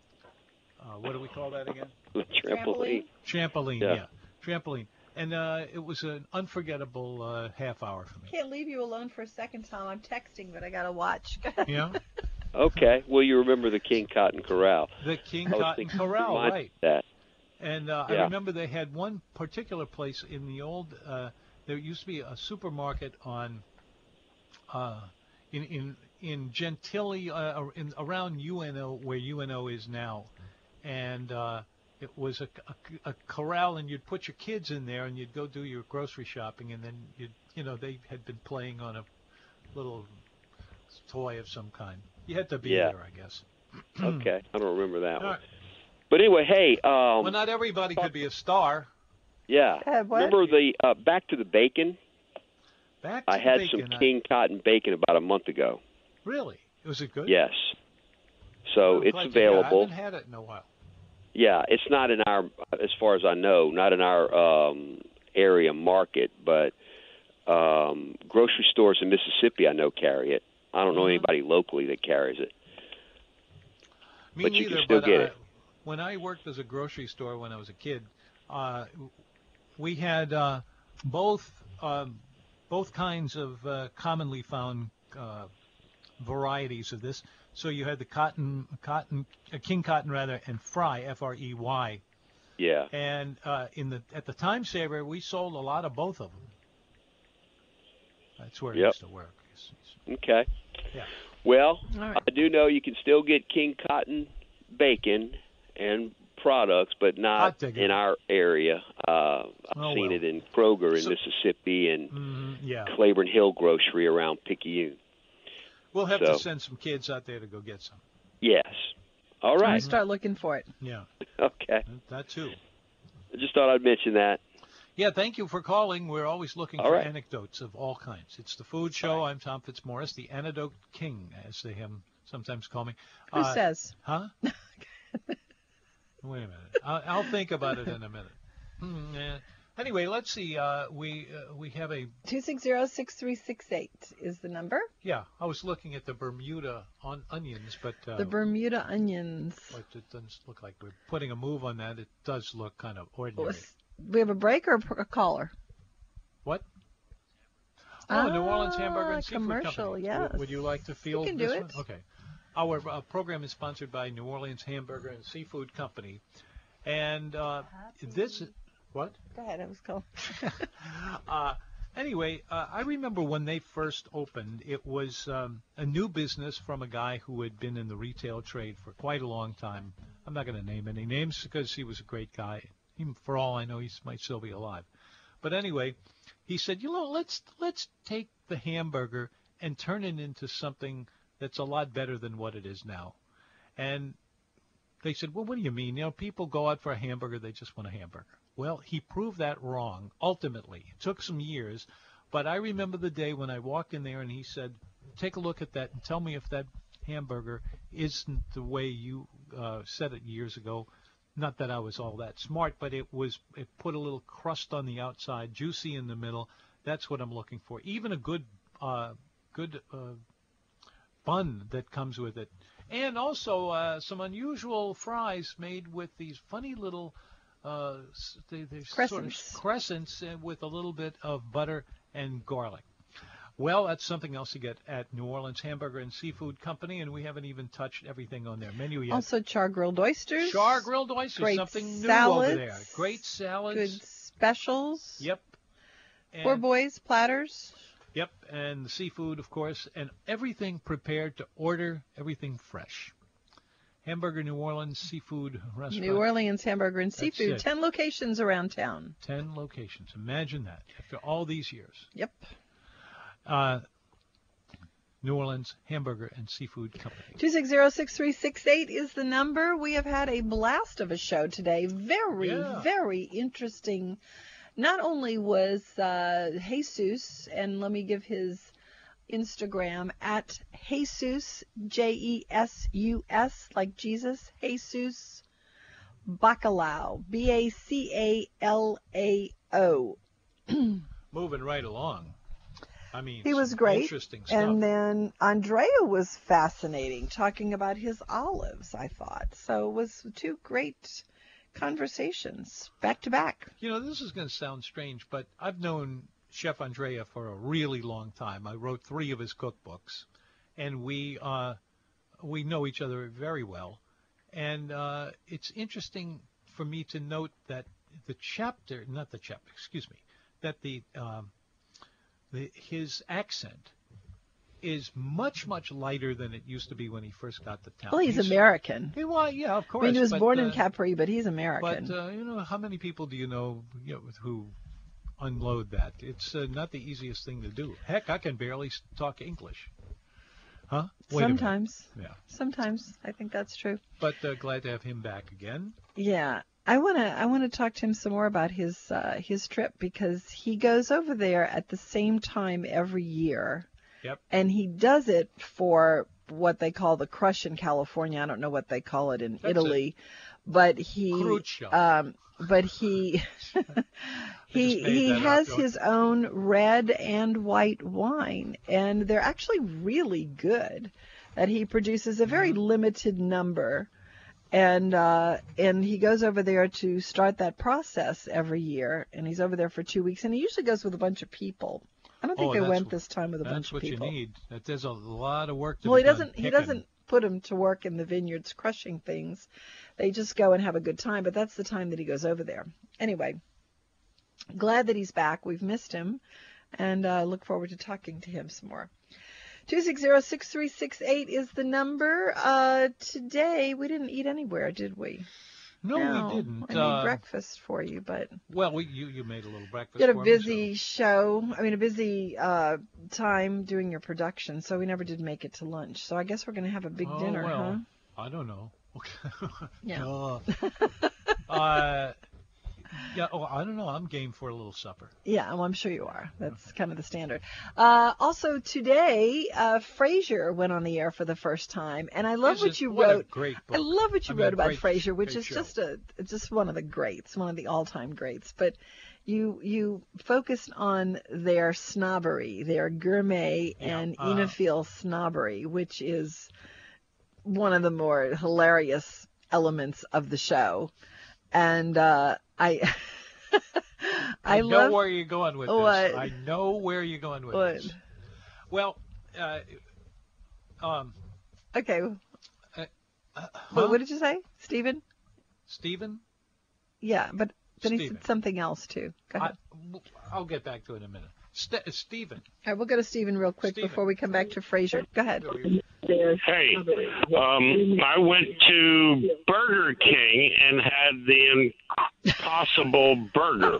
uh, what do we call that again? The trampoline. Trampoline, Yeah. yeah, trampoline. And uh, it was an unforgettable uh, half hour for me. Can't leave you alone for a second, Tom. I'm texting, but I got to watch. Yeah, Okay. Well, you remember the King Cotton Corral. the King I was Cotton thinking- Corral, reminded right? me of That. And uh, Yeah. I remember they had one particular place in the old. Uh, there used to be a supermarket on uh, in in in Gentilly, uh, in, around U N O, where U N O is now, and uh, it was a, a, a corral, and you'd put your kids in there, and you'd go do your grocery shopping, and then you'd you know they had been playing on a little toy of some kind. You had to be Yeah. there, I guess. Okay. I don't remember that All one. right. But anyway, hey, um, Well, not everybody could be a star. yeah. Uh, what? Remember the uh, back to the bacon? Back to I the had bacon. some I- King Cotton bacon about a month ago. Really? Was it good? Yes. So I'm it's glad to hear. I available. haven't had it in a while. Yeah, it's not in our, as far as I know, not in our um, area market, but um, grocery stores in Mississippi I know carry it. I don't know Mhm. anybody locally that carries it. Me But you neither, can still but get uh, it. when I worked as a grocery store when I was a kid, uh, we had uh, both um, both kinds of uh, commonly found uh, varieties of this. So you had the cotton, cotton, uh, King Cotton rather, and Fry, F R E Y. Yeah. And uh, in the at the Time Saver, we sold a lot of both of them. That's where it Yep. used to work. It's- it's- Okay. Yeah. Well, All right. I do know you can still get King Cotton bacon and products, but Hot not digger. in our area. Uh, I've Oh, seen well. it in Kroger in So- Mississippi and Mhm, yeah. Claiborne Hill Grocery around Picayune. We'll have So- to send some kids out there to go get some. Yes. All I'm going right. to start looking for it. Yeah, Okay. that too. I just thought I'd mention that. Yeah, thank you for calling. We're always looking All for right. anecdotes of all kinds. It's the Food Show. I'm Tom Fitzmaurice, the Anecdote King, as they um, sometimes call me. Who Uh, says? Huh? Wait a minute. I'll, I'll think about it in a minute. Hmm, eh. Anyway, let's see. Uh, we uh, we have a two six zero, six three six eight is the number. yeah. I was looking at the Bermuda on onions, but uh, The Bermuda onions. but it doesn't look like we're putting a move on that. It does look kind of ordinary. We have a break or a caller? What? Oh, New Ah, Orleans Hamburger and Seafood commercial, Company. yes. W- Would you like to field can do this it. one? Okay. Our uh, program is sponsored by New Orleans Hamburger and Seafood Company, and uh, this what? Go ahead, I was called. uh, anyway, uh, I remember when they first opened, it was um, a new business from a guy who had been in the retail trade for quite a long time. I'm not going to name any names because he was a great guy. Even for all I know, he might still be alive. But anyway, he said, you know, let's let's take the hamburger and turn it into something that's a lot better than what it is now. And they said, well, what do you mean? You know, people go out for a hamburger, they just want a hamburger. Well, he proved that wrong, ultimately. It took some years, but I remember the day when I walked in there and he said, take a look at that and tell me if that hamburger isn't the way you uh, said it years ago. Not that I was all that smart, but it was. It put a little crust on the outside, juicy in the middle. That's what I'm looking for. Even a good, uh, good uh, bun that comes with it, and also uh, some unusual fries made with these funny little, uh, s- they, they're sort of Crescents. crescents uh, with a little bit of butter and garlic. Well, that's something else to get at New Orleans Hamburger and Seafood Company, and we haven't even touched everything on their menu yet. Also, char grilled oysters. Char grilled oysters, Great something new salads, over there. Great salads. Good specials. Yep. Poor And, boys platters. yep, and the seafood, of course, and everything prepared to order, everything fresh. Hamburger New Orleans Seafood Restaurant. New Orleans Hamburger and That's Seafood. it. Ten locations around town. Ten locations. Imagine that after all these years. Yep. Uh, New Orleans Hamburger and Seafood Company. two six zero, six three six eight is the number. We have had a blast of a show today. Very, Yeah. very interesting. Not only was uh, Jesus, and let me give his Instagram, at Jesus, J E S U S, like Jesus, Jesus Bacalao, B A C A L A O. Moving right along. I mean, He was some great. Interesting stuff. And then Andrea was fascinating, talking about his olives, I thought. So it was two great conversations, back to back. You know, this is going to sound strange, but I've known Chef Andrea for a really long time. I wrote three of his cookbooks, and we uh, we know each other very well. And uh, it's interesting for me to note that the chapter, not the chapter, excuse me, that the, um, the his accent is much, much lighter than it used to be when he first got to town. Well, he's American. He, well, yeah, of I course. mean, he was but, born uh, in Capri, but he's American. But, uh, you know, how many people do you know, you know who unload that? It's uh, not the easiest thing to do. Heck, I can barely s- talk English. Huh? Wait a minute. Sometimes. Yeah. Sometimes. I think that's true. But uh, glad to have him back again. Yeah. I want to I want to talk to him some more about his uh, his trip, because he goes over there at the same time every year. Yep. And he does it for what they call the crush in California. I don't know what they call it in That's Italy, but he Crucio. um but he he just made he that up, has don't- his own red and white wine, and they're actually really good. That he produces a very limited number, and uh, and he goes over there to start that process every year, and he's over there for two weeks, and he usually goes with a bunch of people. I don't think Oh, they that's went wh- this time with a That's bunch of what people. you need. That there's a lot of work to Well, be he done doesn't. He picking. doesn't put them to work in the vineyards crushing things. They just go and have a good time. But that's the time that he goes over there. Anyway, glad that he's back. We've missed him, and uh, look forward to talking to him some more. two six zero, six three six eight is the number. Uh, today we didn't eat anywhere, did we? No, we didn't. I made Uh, breakfast for you, but Well, we, you you made a little breakfast. you had a for me, so- busy show. I mean, a busy uh, time doing your production, so we never did make it to lunch. So I guess we're going to have a big Oh, dinner, well, huh? I don't know. Yeah. Duh. uh, Yeah, oh, I don't know. I'm game for a little supper. Yeah, well, I'm sure you are. That's kind of the standard. Uh, also today, uh, Frasier went on the air for the first time, and I love This what is- you what a wrote. great I book. love what you I mean, wrote about great- Frasier, which great is show. just a just one of the greats, one of the all-time greats. But you you focused on their snobbery, their gourmet and uh, enophile snobbery, which is one of the more hilarious elements of the show. And uh, I. I, I know love where you're going with what? this. I know where you're going with What? this. Well, uh, um, Okay. uh, Wait, huh? what did you say, Stephen? Stephen? Yeah, but then he Stephen. said something else too. Go I, ahead. I'll get back to it in a minute. St- Stephen. All right, we'll go to Stephen real quick Stephen. before we come back to Frasier. Go ahead. Hey, um, I went to Burger King and had the Impossible Burger.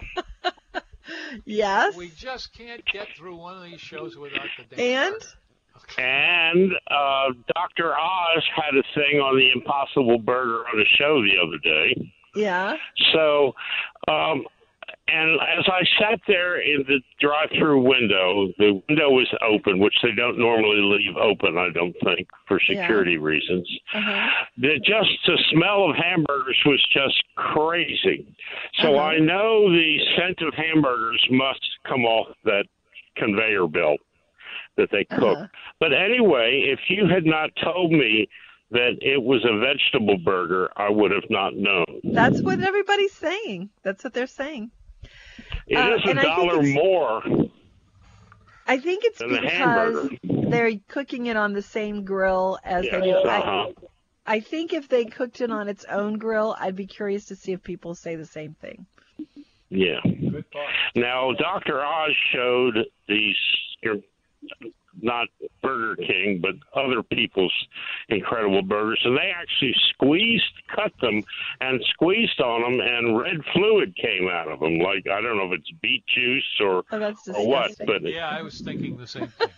Yes. We just can't get through one of these shows without the damn And And uh, Doctor Oz had a thing on the Impossible Burger on a show the other day. yeah. So, um, and as I sat there in the drive-through window, the window was open, which they don't normally leave open, I don't think, for Yeah. security reasons. Uh-huh. The, just the smell of hamburgers was just crazy. So Uh-huh. I know the scent of hamburgers must come off that conveyor belt that they cook. Uh-huh. But anyway, if you had not told me that it was a vegetable burger, I would have not known. That's what everybody's saying. That's what they're saying. It Uh, is a and I think dollar it's- more I think it's than the because hamburger. they're cooking it on the same grill as Yes, they do. I, uh-huh. I think if they cooked it on its own grill, I'd be curious to see if people say the same thing. Yeah. Good thought. Now, Doctor Oz showed these, not Burger King, but other people's incredible burgers, and they actually squeezed, cut them, and squeezed on them, and red fluid came out of them. Like, I don't know if it's beet juice or, Oh, that's or what, disgusting. but Yeah, I was thinking the same thing.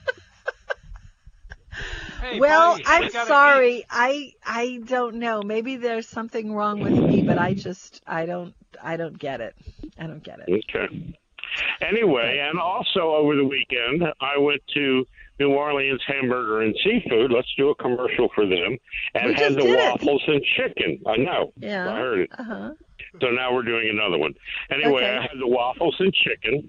Hey, Well, buddy, I'm we gotta sorry. eat. I I don't know. Maybe there's something wrong with me, but I just I don't I don't get it. I don't get it. Okay. Anyway, and also over the weekend, I went to New Orleans Hamburger and Seafood. Let's do a commercial for them. And We had just the did it. waffles and chicken. I know. Yeah. I heard it. Uh huh. So now we're doing another one. Anyway, Okay. I had the waffles and chicken.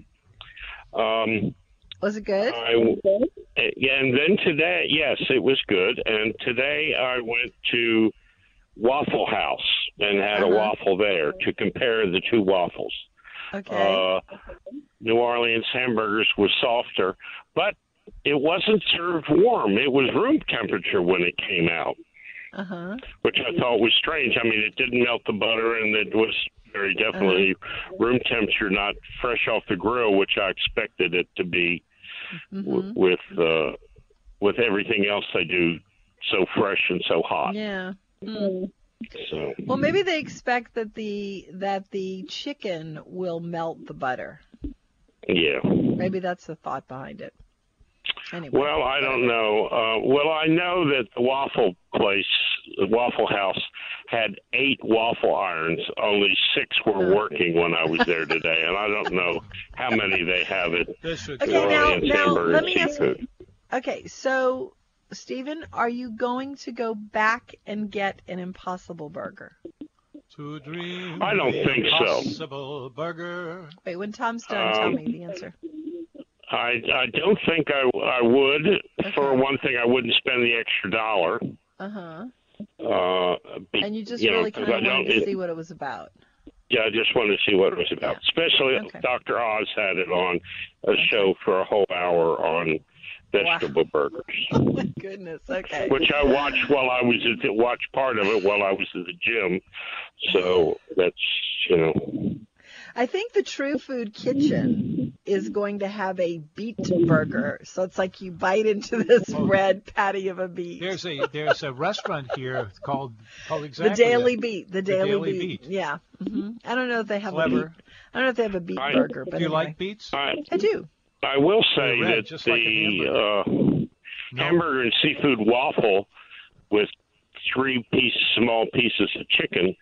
Um, Was it good? I, yeah, and then today, yes, it was good. And today I went to Waffle House and had a Uh-huh. waffle there to compare the two waffles. Okay. Uh, New Orleans hamburgers was softer, but it wasn't served warm. It was room temperature when it came out, Uh huh. which I thought was strange. I mean, it didn't melt the butter, and it was very definitely room temperature, not fresh off the grill, which I expected it to be w- Mm-hmm. with uh, with everything else they do so fresh and so hot. Yeah. Mm. So Well, maybe they expect that the that the chicken will melt the butter. yeah. Maybe that's the thought behind it. Anyway. Well, I don't know. Uh, well, I know that the waffle place, the Waffle House, had eight waffle irons. Only six were working when I was there today, and I don't know how many they have at This would Okay, New now- Orleans now, Hamburger let and me ask- Seafood. Okay, so Stephen, are you going to go back and get an Impossible Burger? To dream I don't the think so. Impossible burger. Wait, when Tom's done, tell Um, me the answer. I I don't think I I would. For Okay. one thing, I wouldn't spend the extra dollar. Uh huh. Uh, be- And you just you know, really 'cause kind I of don't- wanted to it- see what it was about. Yeah, I just wanted to see what it was about. Yeah. Especially Okay. Doctor Oz had it on a show for a whole hour on vegetable burgers, Oh my goodness. Okay. which I watched while I was at the, watched part of it while I was at the gym. So that's you know. I think the True Food Kitchen is going to have a beet burger. So it's like you bite into this red patty of a beet. There's a there's a restaurant here called called The exactly Daily that. Beet. The Daily, Daily Beet. Beet. Yeah. hmm I don't know if they have a Clever. beet. I don't know if they have a beet I- burger, Do but you anyway. like beets? I I do. I will say They're red, that just like a the hamburger. uh, No. hamburger and seafood waffle with three piece small pieces of chicken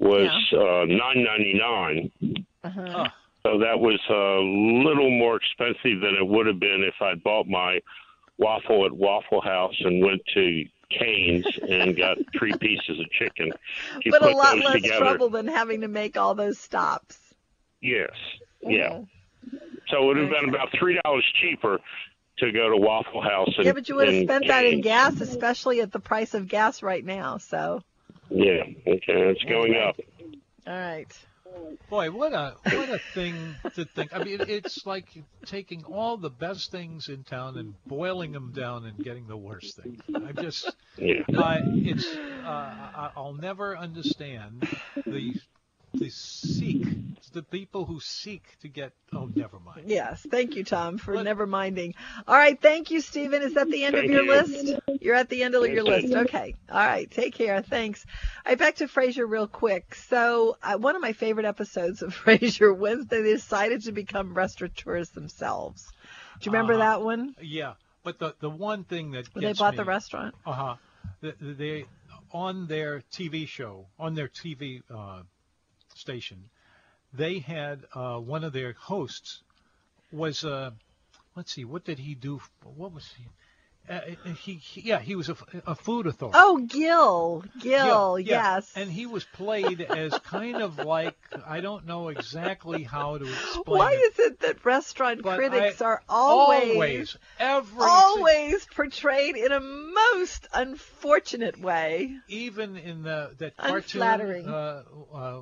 was uh, nine ninety-nine. Uh-huh. So that was a little more expensive than it would have been if I'd bought my waffle at Waffle House and went to Cane's and got three pieces of chicken. You But a put lot those less together. trouble than having to make all those stops. Yes. Yeah. Mhm. So it would have been about three dollars cheaper to go to Waffle House. And, Yeah, but you would have and spent that in Cane's. gas, especially at the price of gas right now. So, Yeah. Okay. It's going Anyway. up. all right. Boy, what a what a thing to think. I mean, it's like taking all the best things in town and boiling them down and getting the worst things. I just, Yeah. uh, it's, uh, I- I'll never understand the the seek, the people who seek to get. Oh, never mind. Yes. Thank you, Tom, for never minding. All right. Thank you, Stephen. Is that the end Thank of your you. list? You're at the end of your Thank list. you. Okay. All right. Take care. Thanks. All right. Back to Frasier real quick. So uh, one of my favorite episodes of Frasier was they decided to become restaurateurs themselves. Do you remember Uh-huh. that one? Yeah, but the the one thing that When they gets bought me, the restaurant? Uh huh. They, they on their T V show, on their T V uh, station, they had uh, one of their hosts was uh, let's see, what did he do? What was he? Uh, he, he yeah, he was a, a food authority. Oh, Gil. Gil. Yeah, yeah. Yes. And he was played as kind of like, I don't know exactly how to explain Why it. is it that restaurant But critics I- are always, always, every always portrayed in a most unfortunate way? even in the that cartoon, Unflattering. uh, uh,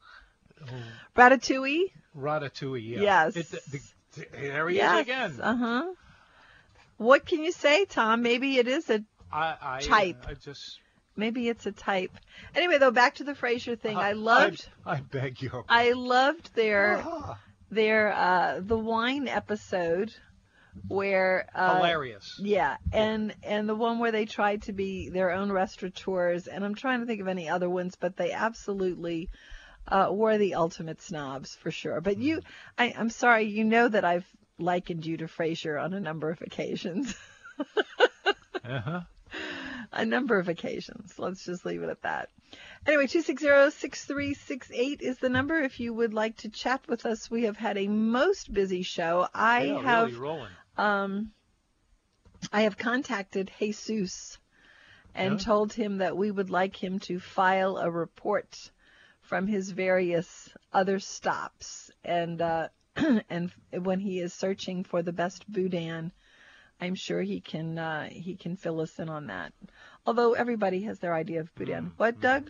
Ratatouille? Ratatouille. Yeah. Yes. It, the, the, there he Yes. is again. Uh-huh. What can you say, Tom? Maybe it is a I, I, type. I just. maybe it's a type. Anyway, though, back to the Frasier thing. I loved I, I beg your. I loved their Ah, their uh the wine episode where uh hilarious. Yeah, and and the one where they tried to be their own restaurateurs, and I'm trying to think of any other ones, but they absolutely uh, were the ultimate snobs for sure. But you, I, I'm sorry, you know that I've likened you to Frasier on a number of occasions. Uh-huh. A number of occasions. Let's just leave it at that. Anyway, two six zero, six three six eight is the number if you would like to chat with us. We have had a most busy show. I Yeah, have really rolling. um I have contacted Jesus and Yeah? told him that we would like him to file a report from his various other stops, and uh and when he is searching for the best boudin, I'm sure he can uh, he can fill us in on that. Although everybody has their idea of boudin. Mm-hmm. What, Doug?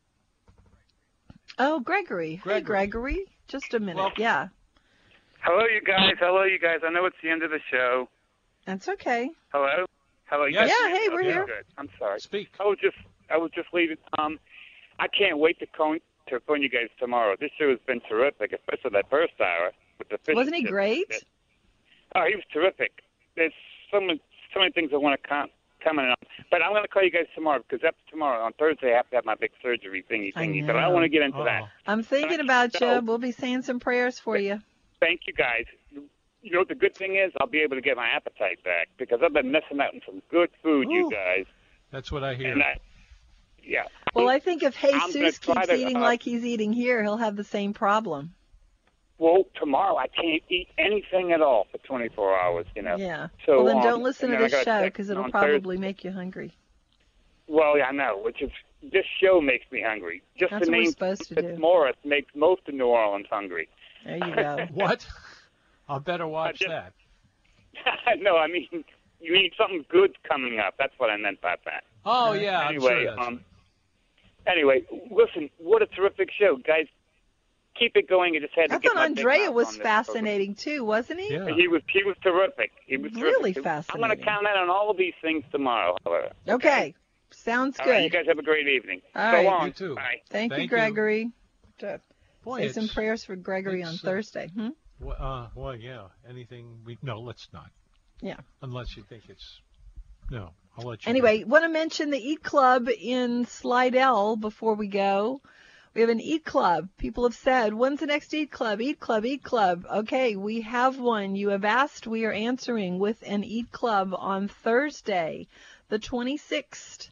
Oh, Gregory. Hey, Gregory. Gregory. Just a minute. Welcome. Yeah, Hello, you guys. Hello, you guys. I know it's the end of the show. that's okay. Hello. Hello. You Yes. guys? Yeah, hey, we're Okay, here. Good. I'm sorry. Speak. I was just I was just leaving. Um, I can't wait to phone to phone you guys tomorrow. This show has been terrific, especially that first hour with the fish. Wasn't he and chips. great? Oh, he was terrific. There's so many so many things I want to com- comment on, but I'm going to call you guys tomorrow because after tomorrow on Thursday I have to have my big surgery thingy I thingy. But I know. don't want to get into Uh-oh. that. I'm thinking Thank about you. you. We'll be saying some prayers for you. Thank you, guys. You know what the good thing is? I'll be able to get my appetite back because I've been missing out on some good food, Ooh. you guys. That's what I hear. And I, yeah. Well, I think if I'm gonna Jesus try keeps to, eating uh, like he's eating here, he'll have the same problem. Well, tomorrow I can't eat anything at all for twenty-four hours, you know. Yeah. So, Well, then um, don't listen and to then I this gotta show check because it'll on probably Thursday. make you hungry. Well, yeah, I know. Which is this show makes me hungry. Just That's the what we're name supposed to Fitz do. Morris makes most of New Orleans hungry. There you go. What? I better watch just- that. No, I mean you need something good coming up. That's what I meant by that. Oh yeah. I'm anyway, sure that's um, anyway, listen, what a terrific show, guys. Keep it going. You just had to I get thought my big Andrea mouth was on this fascinating too, wasn't he? Yeah. He was he was terrific. He was Really terrific. I'm fascinating. going to count out on all of these things tomorrow, however. Okay. Sounds All good. right, you guys have a great evening. All so right. long. You too. Bye. Thank, Thank you, you. Gregory. To Boy, say it's, some prayers for Gregory on it's, uh, Thursday. Hmm? Well, uh, well, yeah. Anything we? No, let's not. Yeah. Unless you think it's. No, I'll let you. Anyway, want to mention the Eat Club in Slidell before we go. We have an Eat Club. People have said, when's the next Eat Club? Eat Club, Eat Club. Okay, we have one. You have asked. We are answering with an Eat Club on Thursday, the twenty-sixth.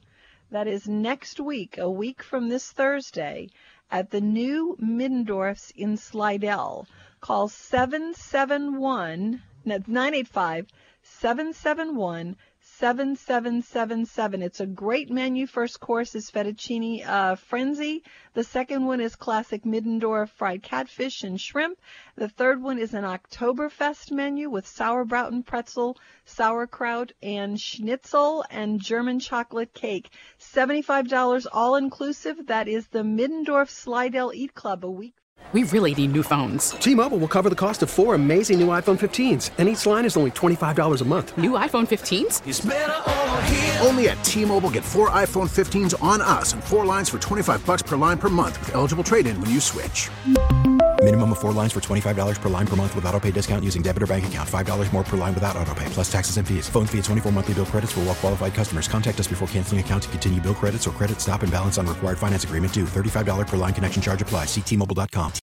That is next week, a week from this Thursday, at the new Middendorf's in Slidell. Call seven seven one, nine eight five, seven seven one, seven seven seven seven. It's a great menu. First course is fettuccine uh, frenzy. The second one is classic Middendorf fried catfish and shrimp. The third one is an Oktoberfest menu with sauerbraten, pretzel, sauerkraut, and schnitzel and German chocolate cake. seventy-five dollars all inclusive. That is the Middendorf Slidell Eat Club, a week. We really need new phones. T-Mobile will cover the cost of four amazing new iPhone fifteens, and each line is only twenty-five dollars a month. New iPhone fifteens? It's better over here. Only at T-Mobile, get four iPhone fifteens on us and four lines for twenty-five bucks per line per month with eligible trade-in when you switch. Minimum of four lines for twenty-five dollars per line per month with autopay discount using debit or bank account. five dollars more per line without autopay, plus taxes and fees. Phone fee at twenty-four monthly bill credits for well-qualified customers. Contact us before canceling account to continue bill credits or credit stop and balance on required finance agreement due. thirty-five dollars per line connection charge applies. See T Mobile dot com.